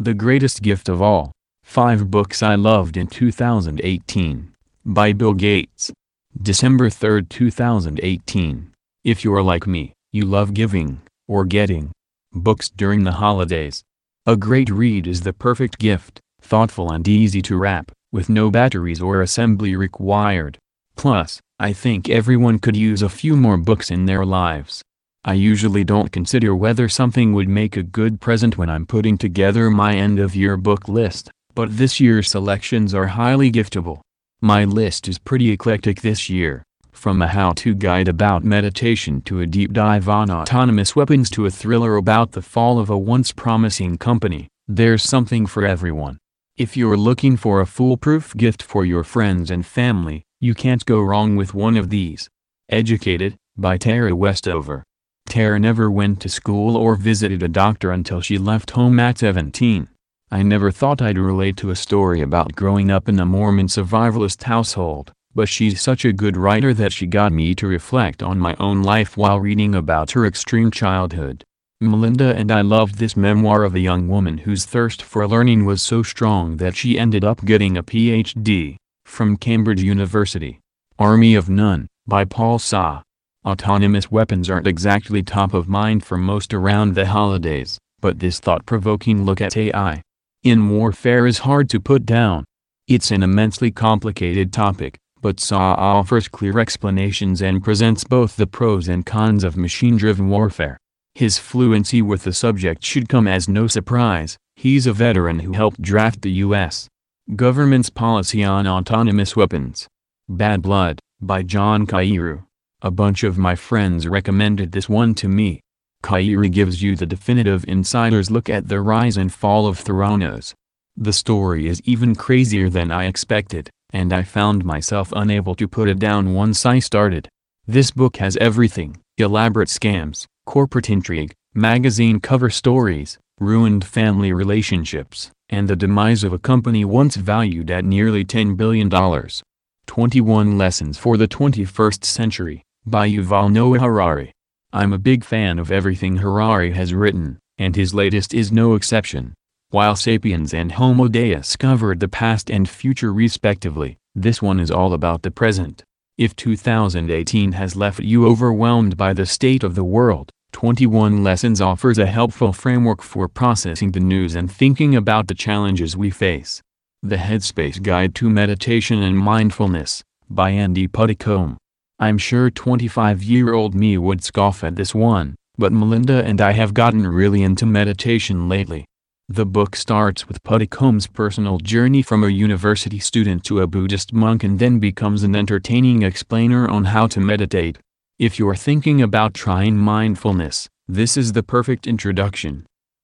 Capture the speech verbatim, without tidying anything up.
The Greatest Gift of All. Five Books I Loved in two thousand eighteen. By Bill Gates. December third two thousand eighteen. If you're like me, you love giving, or getting, books during the holidays. A great read is the perfect gift, thoughtful and easy to wrap, with no batteries or assembly required. Plus, I think everyone could use a few more books in their lives. I usually don't consider whether something would make a good present when I'm putting together my end-of-year book list, but this year's selections are highly giftable. My list is pretty eclectic this year, from a how-to guide about meditation to a deep dive on autonomous weapons to a thriller about the fall of a once promising company. There's something for everyone. If you're looking for a foolproof gift for your friends and family, you can't go wrong with one of these. Educated, by Tara Westover. Tara never went to school or visited a doctor until she left home at seventeen. I never thought I'd relate to a story about growing up in a Mormon survivalist household, but she's such a good writer that she got me to reflect on my own life while reading about her extreme childhood. Melinda and I loved this memoir of a young woman whose thirst for learning was so strong that she ended up getting a P H D from Cambridge University. Army of None, by Paul Saw. Autonomous weapons aren't exactly top of mind for most around the holidays, but this thought-provoking look at A I in warfare is hard to put down. It's an immensely complicated topic, but Saw offers clear explanations and presents both the pros and cons of machine-driven warfare. His fluency with the subject should come as no surprise. He's a veteran who helped draft the U S government's policy on autonomous weapons. Bad Blood, by John Kairu. A bunch of my friends recommended this one to me. Kairu gives you the definitive insider's look at the rise and fall of Theranos. The story is even crazier than I expected, and I found myself unable to put it down once I started. This book has everything: elaborate scams, corporate intrigue, magazine cover stories, ruined family relationships, and the demise of a company once valued at nearly ten billion dollars. twenty-one Lessons for the twenty-first Century, by Yuval Noah Harari. I'm a big fan of everything Harari has written, and his latest is no exception. While Sapiens and Homo Deus covered the past and future respectively, this one is all about the present. If two thousand eighteen has left you overwhelmed by the state of the world, twenty-one Lessons offers a helpful framework for processing the news and thinking about the challenges we face. The Headspace Guide to Meditation and Mindfulness, by Andy Puddicombe. I'm sure twenty-five-year-old me would scoff at this one, but Melinda and I have gotten really into meditation lately. The book starts with Puddicombe's personal journey from a university student to a Buddhist monk and then becomes an entertaining explainer on how to meditate. If you're thinking about trying mindfulness, this is the perfect introduction.